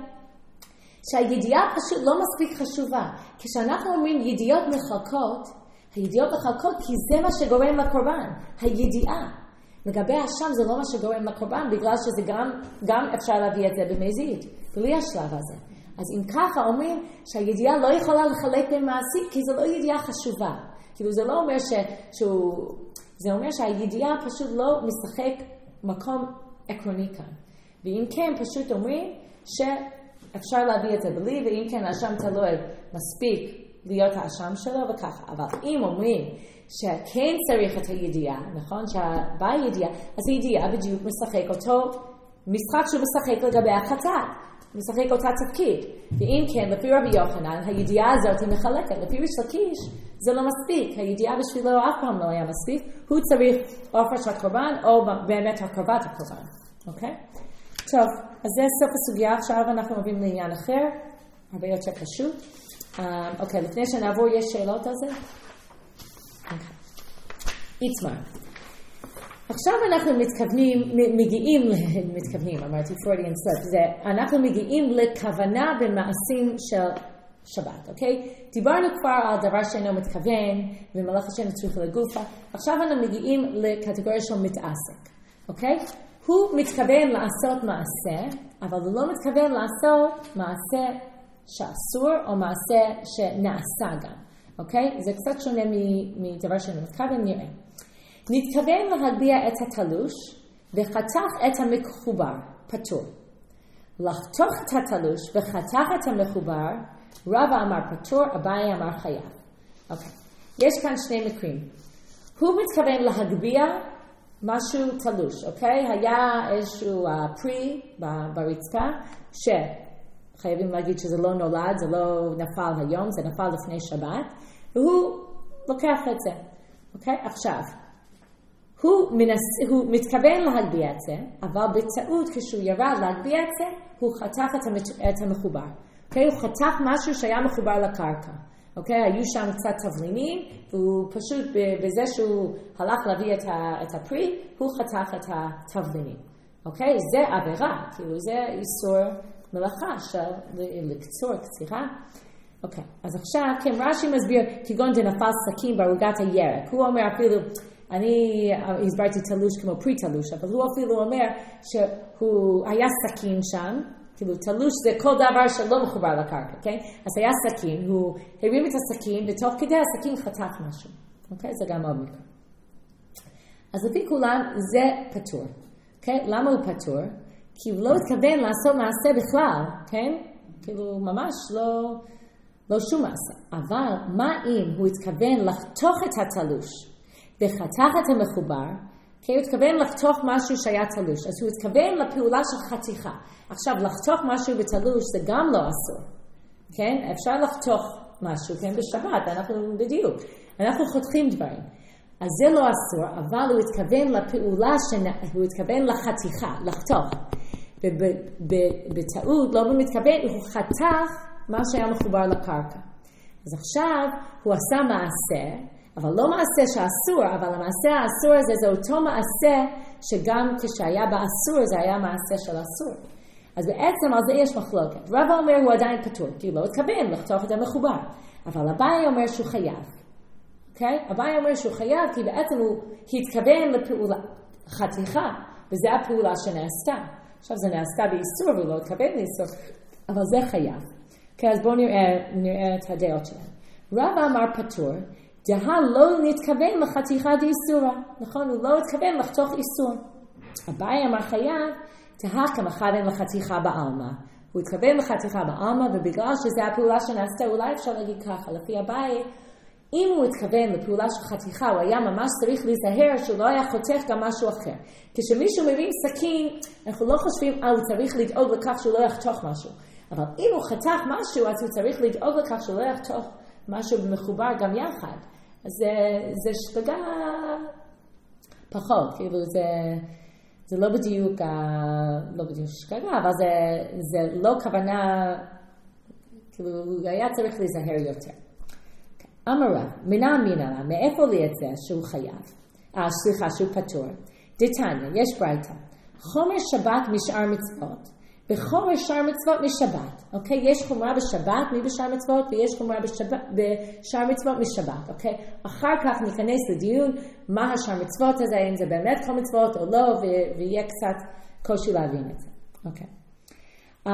Speaker 1: שהידיעה פשוט לא מספיק חשובה. כשאנחנו אומרים ידיעות מחלקות, הידיעות מחלקות כי זה מה שגורם לקורבן, הידיעה. לגבי האשם זה לא מה שגורם לקורבן, בגלל שזה גם, גם אפשר להביא את זה במזיד, בלי השלב הזה. אז אם ככה אומרים שהידיעה לא יכולה לחלק בין מעשית, כי זו לא ידיעה חשובה. כאילו זה לא אומר ש, שהוא, זה אומר שהידיעה פשוט לא משחק מקום עקרוני כאן. ואם כן, פשוט אומרים שאפשר להביא את זה בלי, ואם כן, האשם תלוי מספיק להיות האשם שלו וככה. אבל אם אומרים שכן צריך את הידיעה, נכון? שבידיעה, אז הידיעה בדיוק משחק אותו משחק שהוא משחק לגבי החטאת. משחק אותה תפקיד. ואם כן, לפי רבי יוחנן, הידיעה הזאת היא מחלקת. לפי ריש לקיש, זה לא מספיק. הידיעה בשבילו אף פעם לא היה מספיק. הוא צריך עופר של הקורבן, או באמת הקרבת הקורבן. אוקיי? טוב, אז זה סוף הסוגיה. עכשיו אנחנו עוברים לעניין אחר. הרבה יותר פשוט. אוקיי, לפני שנעבור, יש שאלות על זה? אוקיי. איתמר. עכשיו אנחנו מתכוונים, מגיעים, מתכוונים, אמרתי פרוידיאן סלip, זה, אנחנו מגיעים לכוונה במעשים של שבת, אוקיי? דיברנו כבר על דבר שאינו מתכוון, ומלאך השם צריך לגופה, עכשיו אנחנו מגיעים לקטגוריה של מתעסק, אוקיי? הוא מתכוון לעשות מעשה, אבל הוא לא מתכוון לעשות מעשה שאסור, או מעשה שנעשה גם, אוקיי? זה קצת שונה מדבר שאינו מתכוון, נראה. נתכוון להגביה את התלוש וחתך את המחובר, פטור. לחתוך את התלוש וחתך את המחובר, רבא אמר פטור, אביי אמר חייב. אוקיי. יש כאן שני מקרים. הוא מתכוון להגביה משהו תלוש, אוקיי? היה איזשהו פרי ברצפה, שחייבים להגיד שזה לא נולד, זה לא נפל היום, זה נפל לפני שבת, והוא לוקח את זה. אוקיי? עכשיו, הוא, מנס, הוא מתכוון להגביה את זה, אבל בטעות כשהוא ירד להגביה את זה, הוא חתך את, המת, את המחובר. Okay? הוא חתך משהו שהיה מחובר לקרקע. Okay? היו שם קצת תבלינים, והוא פשוט בזה שהוא הלך להביא את, ה, את הפרי, הוא חתך את התבלינים. Okay? זה עבירה, כאילו זה איסור מלאכה של לקצור קצירה. אוקיי, אז עכשיו, כן, רש"י מסביר, כגון דנפל סכין בערוגת הירק. הוא אומר אפילו, אני הסברתי תלוש כמו פרי תלוש, אבל הוא אפילו אומר שהוא היה סכין שם, כאילו תלוש זה כל דבר שלא מחובר לקרקע, אוקיי? אז היה סכין, הוא הרים את הסכין, ותוך כדי הסכין חתך משהו, אוקיי? זה גם עוד מקרה. אז לפי כולם זה פטור, אוקיי? למה הוא פטור? כי הוא לא התכוון לעשות מעשה בכלל, כן? כאילו ממש לא, לא שום מעשה. אבל מה אם הוא התכוון לחתוך את התלוש וחתך את המחובר, כי הוא התכוון לחתוך משהו שהיה תלוש, אז הוא התכוון לפעולה של חתיכה. עכשיו, לחתוך משהו בתלוש זה גם לא אסור, כן? אפשר לחתוך משהו, כן? בשבת, אנחנו בדיוק, אנחנו חותכים דברים. אז זה לא אסור, אבל הוא התכוון לפעולה, שנה, הוא התכוון לחתיכה, לחתוך. בטעות, לא במתכוון, הוא חתך מה שהיה מחובר לקרקע. אז עכשיו הוא עשה מעשה, אבל לא מעשה שאסור, אבל המעשה האסור הזה זה אותו מעשה שגם כשהיה באסור זה היה מעשה של אסור. אז בעצם על זה יש מחלוקת. רבא אומר הוא עדיין פטור, כי הוא לא התכוון לחתוך את המחובר. אבל אביי אומר שהוא חייב. אוקיי? אביי אומר שהוא חייב כי בעצם הוא התכוון לפעולה חתיכה, וזה הפעולה שנעשתה. עכשיו זה נעשתה באיסור והוא לא התכוון לאיסור, אבל זה חייב. אוקיי, אז בואו נראה, נראה את הדעות שלהם. רבא אמר פטור, דה לא נתכוון לחתיכה דאיסורה. נכון, הוא לא התכוון לחתוך איסור. אביי אמר חייב, דה כמכוון לחתיכה בעלמא. הוא התכוון לחתיכה בעלמא, ובגלל שזה הפעולה שנעשתה, אולי אפשר להגיד ככה, לפי אביי, אם הוא התכוון לפעולה של חתיכה, הוא היה ממש צריך להיזהר שהוא לא היה חותך גם משהו אחר. כשמישהו מרים סכין, אנחנו לא חושבים, אה, הוא צריך לדאוג לכך שהוא לא יחתוך משהו. אבל אם הוא חתך משהו, אז הוא צריך לדאוג לכך שהוא לא יחתוך משהו מחובר גם יחד. אז זה, זה שפגע פחות, כאילו זה, זה לא בדיוק, לא בדיוק שפגע, אבל זה, זה לא כוונה, כאילו הוא היה צריך להיזהר יותר. אמרה, מנה מינה לה, מאיפה לי את זה שהוא חייב? אה, סליחה, שהוא פטור. דתניא, יש ברייתא. חומר שבת משאר מצוות, וחומר שאר מצוות משבת. אוקיי? יש חומרה בשבת מבשאר מצוות, ויש חומרה בשבת, בשאר מצוות משבת. אוקיי? אחר כך ניכנס לדיון מה השאר מצוות הזה, אם זה באמת כל מצוות או לא, ו- ויהיה קצת קושי להבין את זה. אוקיי. Um,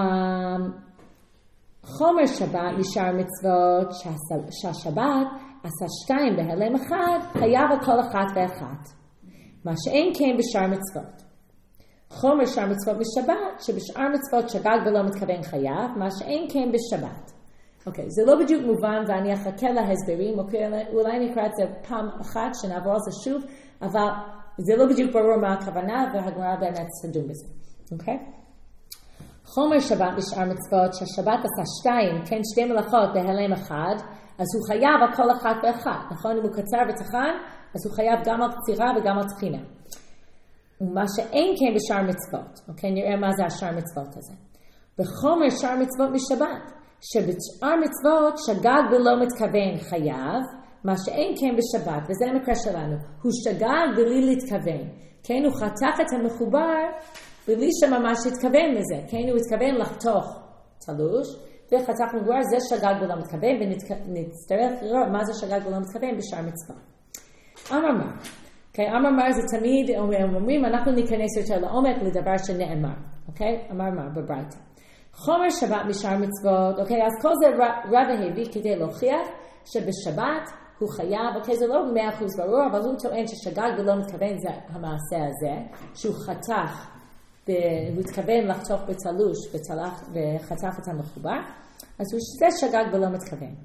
Speaker 1: חומר שבת משאר מצוות שהשבת עשה שתיים בהלם אחד, חייב על כל אחת ואחת. מה שאין כן בשאר מצוות. חומר שאר מצוות בשבת, שבשאר מצוות שגג ולא מתכוון חייב, מה שאין כן בשבת. אוקיי, זה לא בדיוק מובן, ואני אחכה להסברים, אוקיי, אולי נקרא את זה פעם אחת, שנעבור על זה שוב, אבל זה לא בדיוק ברור מה הכוונה, והגמרא באמת תדון בזה. אוקיי? חומר שבת בשאר מצוות, שהשבת עשה שתיים, כן, שתי מלאכות בהלם אחד, אז הוא חייב על כל אחת ואחת, נכון? אם הוא קצר ותחן, אז הוא חייב גם על קצירה וגם על תחינה. ומה שאין כן בשאר מצוות, אוקיי, נראה מה זה השאר מצוות הזה. בחומר שאר מצוות משבת, שבשאר מצוות שגג ולא מתכוון חייב, מה שאין כן בשבת, וזה המקרה שלנו, הוא שגג בלי להתכוון, כן, הוא חתך את המחובר, בלי שממש התכוון לזה, כן, הוא התכוון לחתוך תלוש, וחתך מחובר, זה שגג ולא מתכוון, ונצטרך לראות מה זה שגג ולא מתכוון בשאר מצוות. אמר מה? אוקיי, אמר מה זה תמיד אומרים, אנחנו ניכנס יותר לעומק לדבר שנאמר, אוקיי? אמר מה בברייתא. חומר שבת משאר מצוות, אוקיי, אז כל זה רבא הביא כדי להוכיח שבשבת הוא חייב, אוקיי, זה לא מאה אחוז ברור, אבל הוא טוען ששגג ולא מתכוון זה המעשה הזה, שהוא חתך, הוא התכוון לחתוך בתלוש וחתך את המחובר, אז הוא שזה שגג ולא מתכוון.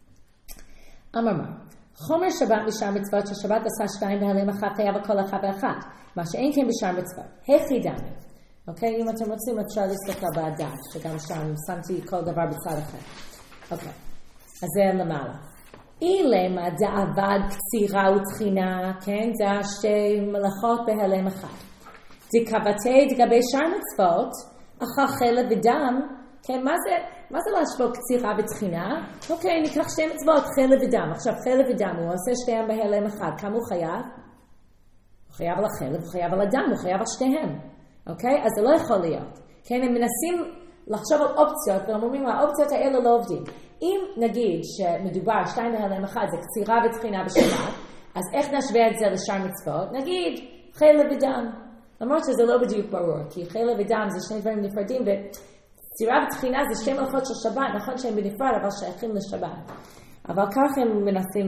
Speaker 1: אמר מה? חומר שבת משאר מצוות ששבת עשה שתיים בהלם אחד חייב על כל אחת ואחת, מה שאין כן בשאר מצוות. היחידני. אוקיי? אם אתם רוצים אפשר להסתכל בדף, שגם שם שמתי כל דבר בצד אחר. אוקיי. אז זה למעלה. אילמה דעבד קצירה ותחינה, כן? זה השתי מלאכות בהלם אחד. דקבתי דגבי שאר מצוות, אחר חלב ודם, כן, מה זה, מה זה להשוות קצירה ותחינה? אוקיי, ניקח שתי מצוות, חלב ודם. עכשיו, חלב ודם, הוא עושה שתיהם בהלם אחד. כמה הוא חייב? הוא חייב על החלב, הוא חייב על הדם, הוא חייב על שתיהם. אוקיי? אז זה לא יכול להיות. כן, הם מנסים לחשוב על אופציות, והם אומרים, האופציות האלה לא עובדים. אם נגיד שמדובר שתיים בהלם אחד, זה קצירה ותחינה בשבת, אז איך נשווה את זה לשאר מצוות? נגיד, חלב ודם. למרות שזה לא בדיוק ברור, כי חלב ודם זה שני דברים נפרדים, ו... קצירה ותחינה זה שתי מלאכות של שבת, נכון שהם בנפרד, אבל שייכים לשבת. אבל כך הם מנסים,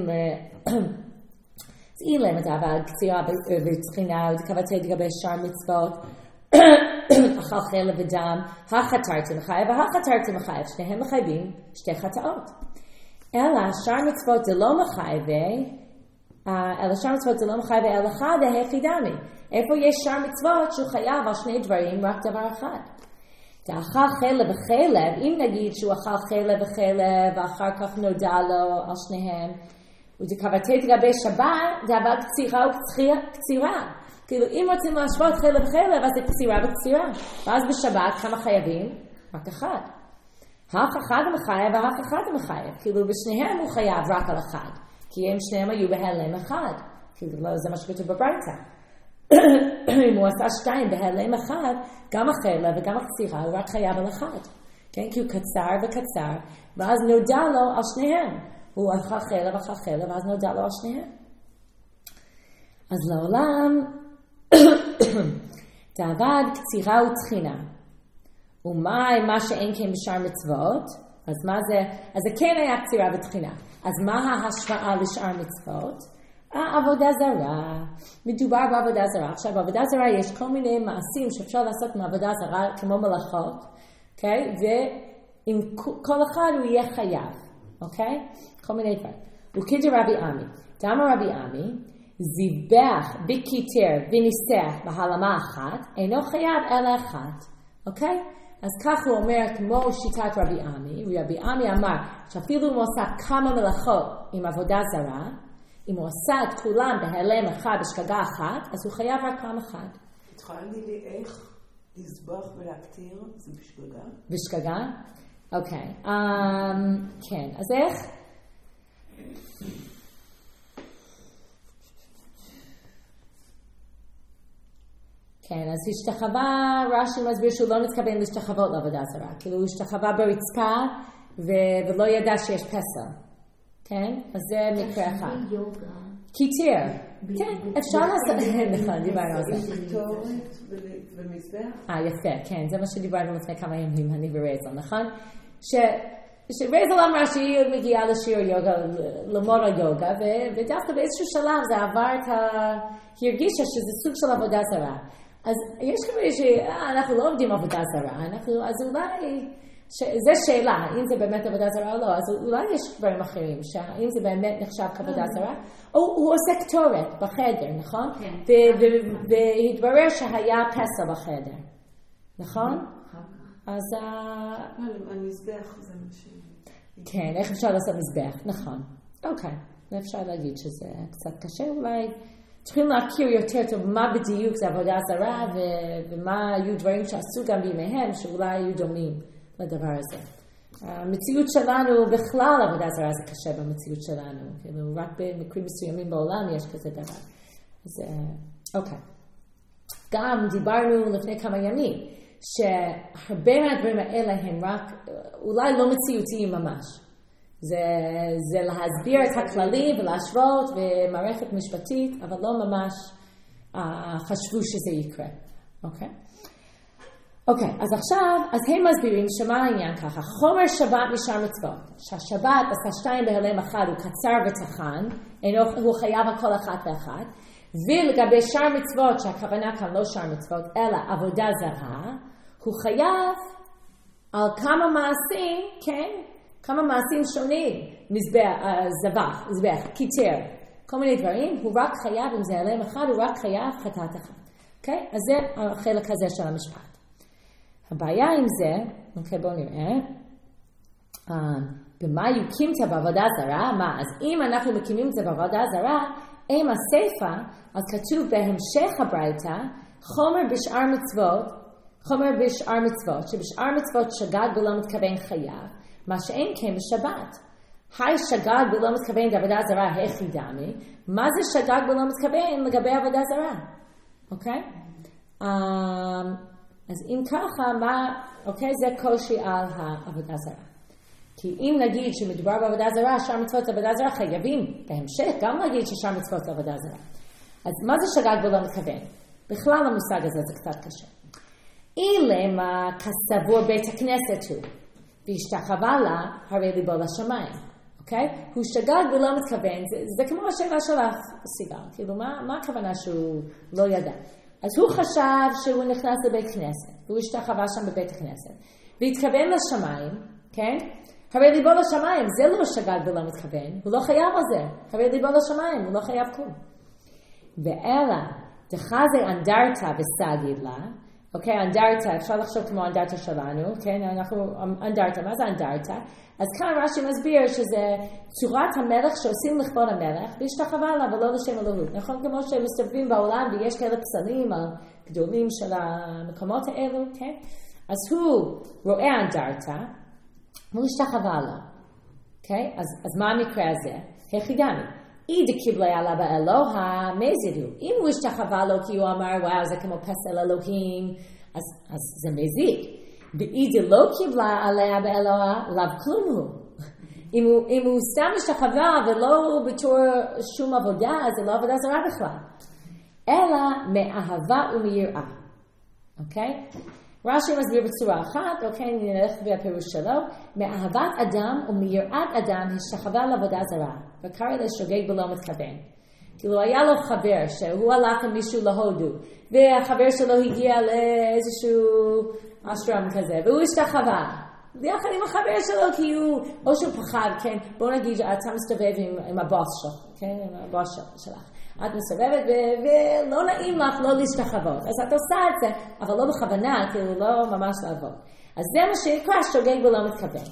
Speaker 1: זה אילם את העבר, קצירה ותחינה, ודקבתי לגבי שאר מצוות, אכל חלב ודם, החתרתי מחייב, והחתרתי מחייב, שניהם מחייבים שתי חטאות. אלא שאר מצוות זה לא מחייב, אלא שאר מצוות זה לא מחייב, אלא אחד היחידני. איפה יש שאר מצוות שהוא חייב על שני דברים, רק דבר אחד. אכל חלב וחלב, אם נגיד שהוא אכל חלב וחלב ואחר כך נודע לו על שניהם, ודקבתי לגבי שבת, זה אבל קצירה וקצירה. כאילו אם רוצים להשוות חלב וחלב, אז זה קצירה וקצירה. ואז בשבת כמה חייבים? רק אחד. האח אחד המחייב והאח אחד המחייב. כאילו בשניהם הוא חייב רק על אחד. כי הם שניהם היו בהלם אחד. כאילו זה מה שכתוב בברייתא. אם הוא עשה שתיים בהלם אחד, גם החלב וגם הקצירה הוא רק חייב על אחד. כן? כי הוא קצר וקצר, ואז נודע לו על שניהם. הוא אכל חלב, אכל חלב, ואז נודע לו על שניהם. אז לעולם, תעבד קצירה ותחינה. ומה מה שאין כן בשאר מצוות? אז מה זה? אז זה כן היה קצירה ותחינה. אז מה ההשוואה לשאר מצוות? עבודה זרה, מדובר בעבודה זרה. עכשיו, בעבודה זרה יש כל מיני מעשים שאפשר לעשות מעבודה זרה, כמו מלאכות, אוקיי? ועם כל אחד הוא יהיה חייב, אוקיי? כל מיני דברים. וכדי רבי עמי, דאמר רבי עמי, זיבח בקיטר וניסח בהלמה אחת, אינו חייב אלא אחת, אוקיי? אז כך הוא אומר, כמו שיטת רבי עמי, רבי עמי אמר, שאפילו אם הוא עושה כמה מלאכות עם עבודה זרה, אם הוא עשה את כולם בהלם אחד בשגגה אחת, אז הוא חייב רק פעם אחת.
Speaker 3: התחלתי לי איך לסבוח ולהקטיר, זה בשגגה?
Speaker 1: בשגגה? אוקיי, כן, אז איך? כן, אז השתחווה, רש"י מסביר שהוא לא מתכוון להשתחוות לעבודה זרה, כאילו הוא השתחווה ברצפה ולא ידע שיש פסל, כן? אז זה מקרה אחד. קיטיר, כן, אפשר לעשות, נכון, דיברנו על זה.
Speaker 3: קטורת ומזבח?
Speaker 1: אה, יפה, כן, זה מה שדיברנו לפני כמה ימים, אני ורייזל, נכון? שרייזל אמרה שהיא מגיעה לשיר יוגה, ללמוד על יוגה, ודווקא באיזשהו שלב זה עבר את ה... היא הרגישה שזה סוג של עבודה זרה. אז יש כמובן שאנחנו לא עובדים עבודה זרה, אנחנו, אז אולי, זו שאלה, אם זה באמת עבודה זרה או לא, אז אולי יש דברים אחרים, אם זה באמת נחשב כעבודה זרה, או הוא עושה קטורת בחדר, נכון? והתברר שהיה פסל בחדר, נכון? אז...
Speaker 3: המזבח זה מה ש...
Speaker 1: כן, איך אפשר לעשות מזבח, נכון. אוקיי, אפשר להגיד שזה קצת קשה אולי. צריכים להכיר יותר טוב מה בדיוק זה עבודה זרה ומה היו דברים שעשו גם בימיהם שאולי היו דומים לדבר הזה. המציאות שלנו בכלל עבודה זרה זה קשה במציאות שלנו, כאילו רק במקרים מסוימים בעולם יש כזה דבר. אז אוקיי. גם דיברנו לפני כמה ימים שהרבה מהדברים האלה הם רק אולי לא מציאותיים ממש. זה, זה להסביר את הכללים ולהשוות ומערכת משפטית, אבל לא ממש uh, חשבו שזה יקרה. אוקיי? אוקיי, אז עכשיו, אז הם מסבירים שמה העניין ככה, חומר שבת משאר מצוות, שהשבת עשה שתיים בהלם אחד הוא קצר ותחן, הוא חייב על כל אחת ואחת, ולגבי שאר מצוות, שהכוונה כאן לא שאר מצוות, אלא עבודה זרה, הוא חייב על כמה מעשים, כן? כמה מעשים שונים, מזבח, זבח, מזבח, קיטר, כל מיני דברים, הוא רק חייב, אם זה הלם אחד, הוא רק חייב חטאת אחת. אוקיי? אז זה החלק הזה של המשפט. הבעיה עם זה, אוקיי, בואו נראה, במה יוקימת בעבודה זרה, מה? אז אם אנחנו מקימים את זה בעבודה זרה, עם הסיפה, אז כתוב בהמשך הברייתא, חומר בשאר מצוות, חומר בשאר מצוות, שבשאר מצוות שגג ולא מתכוון חייב, מה שאין כן בשבת. היי שגג ולא מתכוון בעבודה זרה, הכי דמי, מה זה שגג ולא מתכוון לגבי עבודה זרה? אוקיי? אז אם ככה, מה, אוקיי, זה קושי על העבודה זרה. כי אם נגיד שמדובר בעבודה זרה, שאר מצוות עבודה זרה, חייבים בהמשך גם להגיד ששאר מצוות עבודה זרה. אז מה זה שגג ולא מתכוון? בכלל המושג הזה זה קצת קשה. אילמה כסבור בית הכנסת הוא, והשתחווה לה הרי ליבו לשמיים, אוקיי? הוא שגג ולא מתכוון, זה, זה כמו השאלה שלך, סיגל, כאילו מה, מה הכוונה שהוא לא ידע? אז הוא חשב שהוא נכנס לבית כנסת, והוא השתחווה שם בבית הכנסת, והתכוון לשמיים, כן? הרי ליבו לשמיים, זה לא שגג ולא מתכוון, הוא לא חייב על זה, הרי ליבו לשמיים, הוא לא חייב כלום. ואלה, דחזה אנדרטה וסגיד לה, אוקיי, אנדרטה, אפשר לחשוב כמו אנדרטה שלנו, כן, אנחנו, אנדרטה, מה זה אנדרטה? אז כאן רש"י מסביר שזה צורת המלך שעושים לכבוד המלך, והשתחווה לה ולא לשם אלוהות. נכון, כמו שהם מסתובבים בעולם ויש כאלה פסלים על גדולים של המקומות האלו, כן? אז הוא רואה אנדרטה, והוא השתחווה לה, אוקיי? אז, אז מה המקרה הזה? היחידני. אידה קיבלה עלה באלוה, מזידו. אם הוא השתחווה לו כי הוא אמר, וואו, זה כמו פסל אלוהים, אז, אז זה מזיד. ואידה לא קיבלה עליה באלוה, לאו כלום הוא. אם הוא, אם הוא סתם השתחווה ולא בתור שום עבודה, אז זה לא עבודה זרה בכלל. אלא מאהבה ומיראה. אוקיי? רש"י מסביר בצורה אחת, אוקיי, נלך בפירוש שלו, מאהבת אדם ומיראת אדם השתחווה לעבודה זרה, וקרא לשוגג ולא מתכוון. כאילו היה לו חבר שהוא הלך עם מישהו להודו, והחבר שלו הגיע לאיזשהו אשרם כזה, והוא השתחווה. ביחד עם החבר שלו, כי הוא, או שהוא פחד, כן, בוא נגיד, אתה מסתובב עם, עם הבוס שלך, כן, עם הבוס שלך. את מסתובבת ולא נעים לך לא להשתחוות. אז את עושה את זה, אבל לא בכוונה, כאילו לא ממש לעבוד. אז זה מה שיקרא, שוגג ולא מתכוון.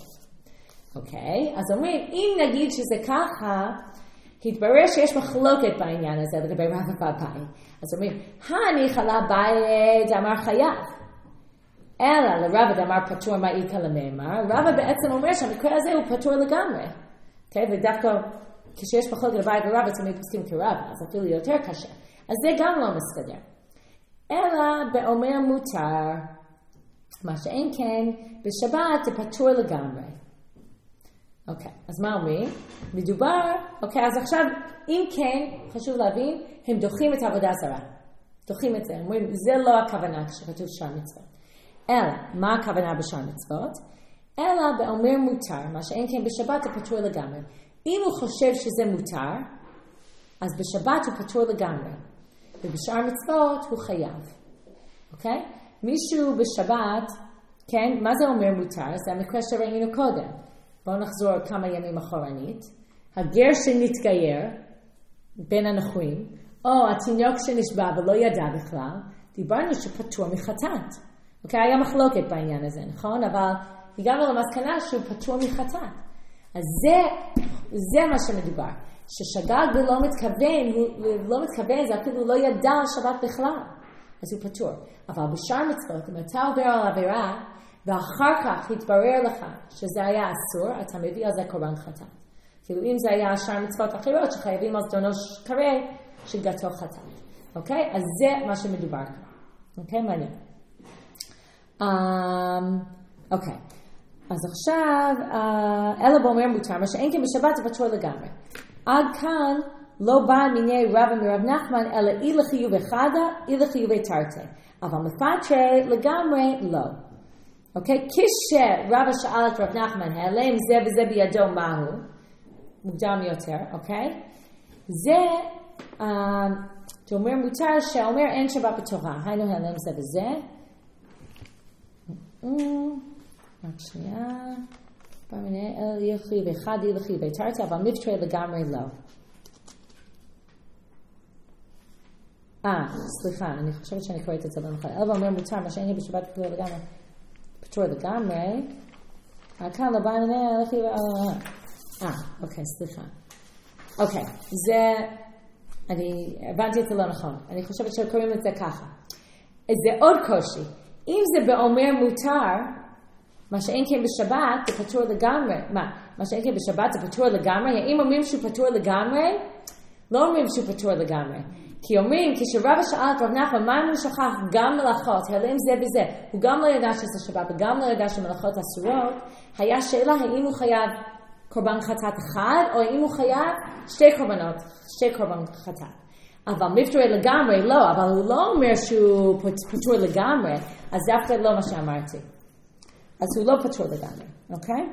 Speaker 1: אוקיי? אז אומרים, אם נגיד שזה ככה, התברר שיש מחלוקת בעניין הזה לגבי רב ובאי. אז אומרים, הניחא לה באי דאמר חייב. אלא לרבא דאמר פטור מה איכא למימר, רבא בעצם אומר שהמקרה הזה הוא פטור לגמרי. Okay? ודווקא כשיש מחלוקת לבית ורבא תמיד פוסקים כרבא, אז אפילו יותר קשה. אז זה גם לא מסתדר. אלא באומר מותר, מה שאין כן, בשבת זה פטור לגמרי. אוקיי, אז מה אומרים? מדובר, אוקיי, אז עכשיו, אם כן, חשוב להבין, הם דוחים את העבודה הזרה. דוחים את זה, הם אומרים, זה לא הכוונה כשכתוב שאר מצוות. אלא, מה הכוונה בשאר מצוות? אלא באומר מותר, מה שאין כן בשבת זה פטור לגמרי. אם הוא חושב שזה מותר, אז בשבת הוא פטור לגמרי. ובשאר מצוות הוא חייב. אוקיי? מישהו בשבת, כן, מה זה אומר מותר? זה המקרה שראינו קודם. בואו נחזור כמה ימים אחורנית. הגר שנתגייר בין הנוכרים, או התינוק שנשבע ולא ידע בכלל, דיברנו שפטור מחטאת. אוקיי? היה מחלוקת בעניין הזה, נכון? אבל הגענו למסקנה שהוא פטור מחטאת. אז זה, זה מה שמדובר. ששגג ולא מתכוון, הוא לא מתכוון, זה אפילו לא ידע על שבת בכלל. אז הוא פטור. אבל בשאר מצוות, אם אתה עובר על עבירה, ואחר כך התברר לך שזה היה אסור, אתה מביא על זה קורבן חטאת. כאילו אם זה היה שאר מצוות אחרות, שחייבים על זדונו קרא, שגתו חטאת. אוקיי? אז זה מה שמדובר כאן. אוקיי? מעניין. אוקיי. אז עכשיו, אלא באומר מותר, מה שאין כן בשבת זה פטור לגמרי. עד כאן לא בא מיני רבא מרב נחמן, אלא אי לחיוב אחד, אי לחיובי תרתי. אבל מפטרי לגמרי לא. אוקיי? כשרבא שאל את רב נחמן, העלם זה וזה בידו מהו, מוקדם יותר, אוקיי? זה, שאומר מותר, שאומר אין שבת בתורה. היינו העלם זה וזה. רק שנייה. אלא אי לחיוב אחד, אי לחיובי תרתי, אבל מפטרי לגמרי לא. אה, סליחה, אני חושבת שאני קוראת את זה במחר. אלא אומר מותר, מה שאין לי בשבת פטור לגמרי. פטור לגמרי. כאן לבא נראה, הלכי ו... אה, אוקיי, סליחה. אוקיי, זה... אני הבנתי את זה לא נכון. אני חושבת שקוראים את זה ככה. זה עוד קושי. אם זה באומר מותר, מה שאין כן בשבת, זה פטור לגמרי. מה? מה שאין כן בשבת, זה פטור לגמרי? האם אומרים שהוא פטור לגמרי? לא אומרים שהוא פטור לגמרי. כי אומרים, כשרבא שאל את רב נחמן, מה אם הוא שכח גם מלאכות, העלם זה וזה, הוא גם לא ידע שזה שבת, וגם לא ידע שמלאכות אסורות, היה שאלה האם הוא חייב קורבן חטאת אחד, או האם הוא חייב שתי קורבנות, שתי קורבן חטאת. אבל מפטור לגמרי לא, אבל הוא לא אומר שהוא פטור לגמרי, אז דווקא לא מה שאמרתי. אז הוא לא פטור לגמרי, אוקיי?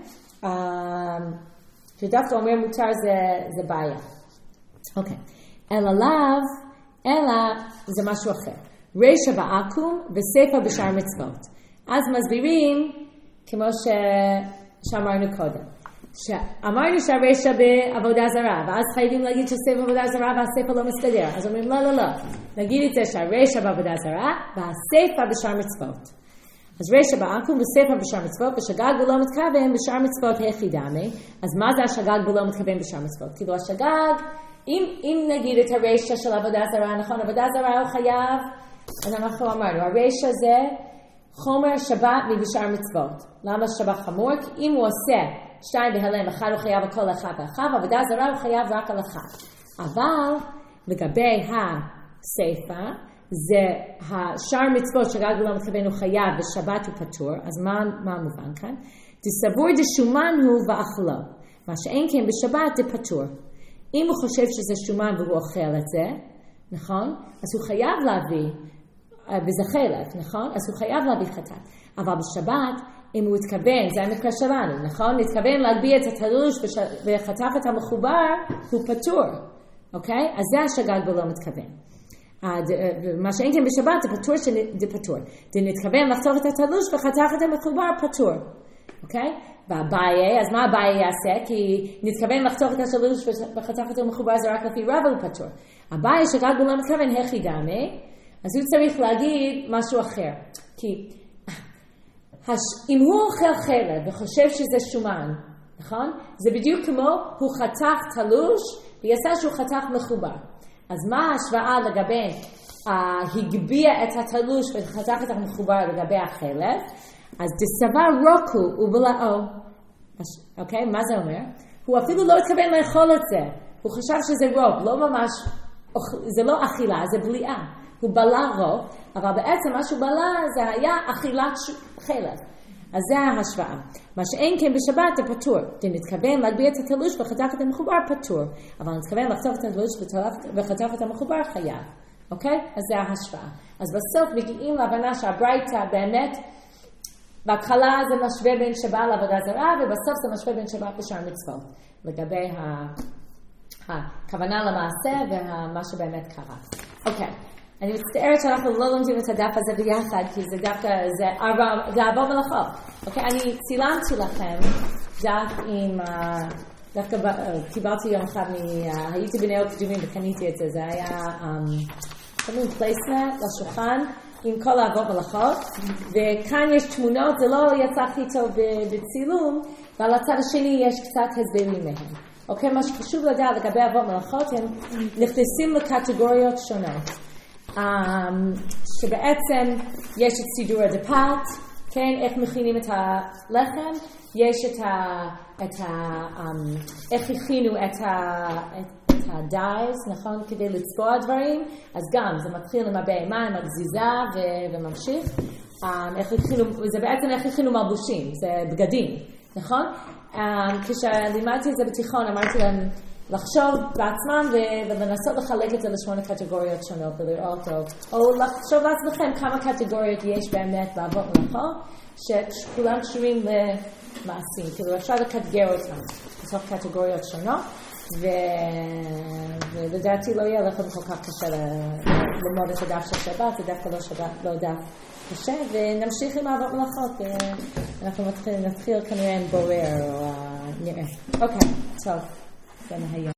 Speaker 1: שדווקא אומר מותר זה, זה בעיה. אוקיי. אלא לאו, אלא זה משהו אחר. רשע בעקום וספר בשאר מצוות. אז מסבירים, כמו ש... שאמרנו קודם. שאמרנו שהרשע בעבודה זרה, ואז חייבים להגיד שספר בעבודה זרה והספר לא מסתדר. אז אומרים, לא, לא, לא. נגיד את זה שהרשע בעבודה זרה והספר בשאר מצוות. אז רשע בעקום וספר בשאר מצוות, ושגג ולא מתכוון בשאר מצוות היחידמי. אז מה זה השגג ולא מתכוון בשאר מצוות? כאילו השגג, אם, אם נגיד את הרשע של עבודה זרה, נכון, עבודה זרה הוא חייב, אז אנחנו אמרנו, הרשע זה חומר שבת מבשאר מצוות. למה שבת חמור? כי אם הוא עושה שתיים בהלם, אחד הוא חייב על כל אחד ואחד, עבודה זרה הוא חייב רק על אחד. אבל לגבי הספר, זה השאר מצוות שגג ולא מתכוון הוא חייב ושבת הוא פטור, אז מה, מה המובן כאן? דסבור דשומן הוא ואכלו. מה שאין כן בשבת זה פטור. אם הוא חושב שזה שומן והוא אוכל את זה, נכון? אז הוא חייב להביא, וזה חלק, נכון? אז הוא חייב להביא חטאת. אבל בשבת, אם הוא התכוון, זה המקרה שלנו, נכון? נתכוון להגביא את התלוש וחטף את המחובר, הוא פטור. אוקיי? אז זה השגג ולא מתכוון. מה שאין כן בשבת זה פטור שזה פטור. זה נתכוון לחטוף את התלוש וחטף את המחובר, פטור. אוקיי? והבעיה, אז מה הבעיה יעשה? כי נתכוון לחתוך את השלוש וחתך את המחובר זה רק לפי רב הוא פטור. הבעיה שגג ולא מתכוון היחידמי, אז הוא צריך להגיד משהו אחר. כי הש... אם הוא אוכל חלב וחושב שזה שומן, נכון? זה בדיוק כמו הוא חתך תלוש ויעשה שהוא חתך מחובר. אז מה ההשוואה לגבי הגביע את התלוש וחזק את המחובר לגבי החלף, אז דסבר רוקו ובלעו. אוקיי, מה זה אומר? הוא אפילו לא התכוון לאכול את זה. הוא חשב שזה רוק, לא ממש, זה לא אכילה, זה בליעה. הוא בלע רוק, אבל בעצם מה שהוא בלע זה היה אכילת חלף. אז זה ההשוואה. מה שאין כן בשבת זה פטור. נתכוון להגביה את התלוש וחתך את המחובר פטור. אבל נתכוון לחתוך את התלוש וחתך את המחובר חייב. אוקיי? אז זה ההשוואה. אז בסוף מגיעים להבנה שהברייתא באמת, בהתחלה זה משווה בין שבת לעבודה זרה, ובסוף זה משווה בין שבת ושאר מצוות. לגבי הכוונה למעשה ומה שבאמת קרה. אוקיי. אני מצטערת שאנחנו לא לומדים את הדף הזה ביחד, כי זה דווקא, זה ארבע, זה ארבע מלאכות. אוקיי, אני צילמתי לכם דף עם, דווקא קיבלתי יום אחד, הייתי בנאות קדומים וקניתי את זה, זה היה כמובן פלייסמט לשולחן עם כל הארבע מלאכות, וכאן יש תמונות, זה לא יצא הכי טוב בצילום, ועל הצד השני יש קצת הסברים מהם. אוקיי, מה שחשוב לדעת לגבי ארבע מלאכות, הם נכנסים לקטגוריות שונות. Um, שבעצם יש את סידור הדפת, כן, איך מכינים את הלחם, יש את ה, את ה, um, איך הכינו את ה, את, את הדייז, נכון, כדי לצבוע דברים, אז גם זה מתחיל עם הבהמה, עם הגזיזה ו, וממשיך, um, איך הכינו, זה בעצם איך הכינו מלבושים, זה בגדים, נכון? Um, כשלימדתי את זה בתיכון, אמרתי להם, לחשוב בעצמם ולנסות לחלק את זה לשמונה קטגוריות שונות ולראות טוב. או לחשוב לעצמכם כמה קטגוריות יש באמת לעבוד מלאכות, שכולם קשורים למעשים. כאילו אפשר לקטגר אותם בתוך קטגוריות שונות, ולדעתי לא יהיה לכם כל כך קשה ללמוד את הדף של שבת, זה דווקא לא שבת, לא דף קשה, ונמשיך עם לעבוד מלאכות. אנחנו נתחיל כנראה עם בורר או נראה. אוקיי, טוב.